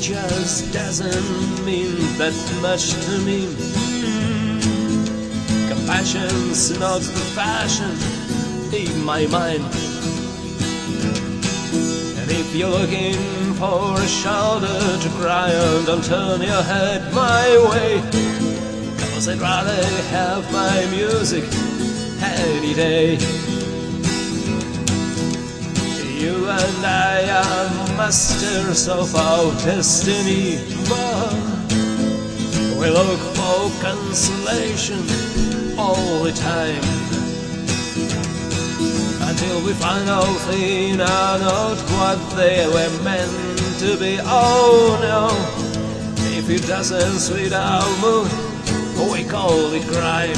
just doesn't mean that much to me. Compassion's not the fashion in my mind. And if you're looking for a shoulder to cry on, don't turn your head my way, 'cause I'd rather have my music any day. You and I are masters of our destiny, but we look for consolation all the time, until we find out things are not what they were meant to be. Oh no, if it doesn't suit our mood, we call it crime.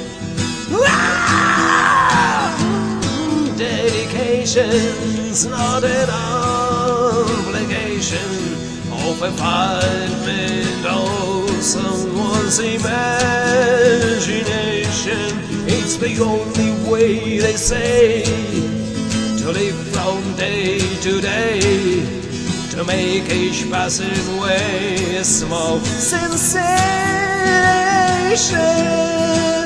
Dedication's not an obligation of a five-minute or someone's imagination. It's the only way, they say, to live from day to day, to make each passing way a small sensation.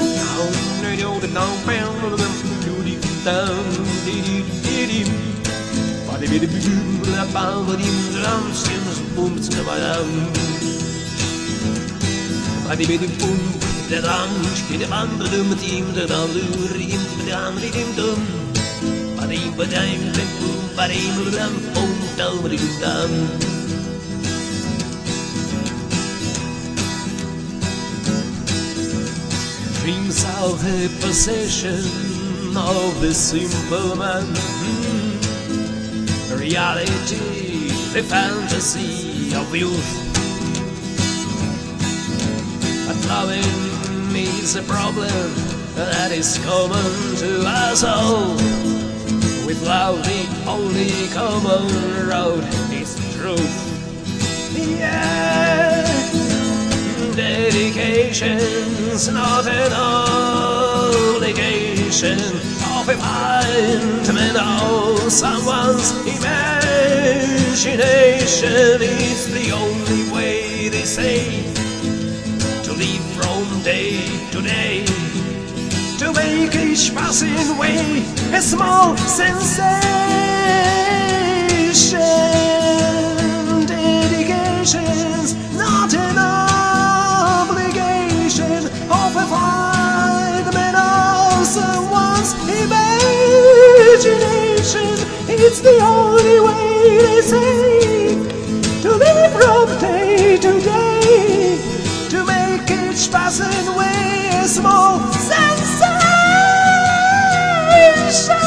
Dreams are the possession of the simple man. Reality, the fantasy of youth. But loving is a problem that is common to us all. With love, the only common road is truth. Yeah, dedication's not an obligation of a mind or someone's imagination. Is the only way, they say, to live from day to day, to make each passing way a small sensation. Dedication's not an obligation of a five-man or someone's imagination. It's the only way, they say, to live from day to day, to make each passing way a small sensation.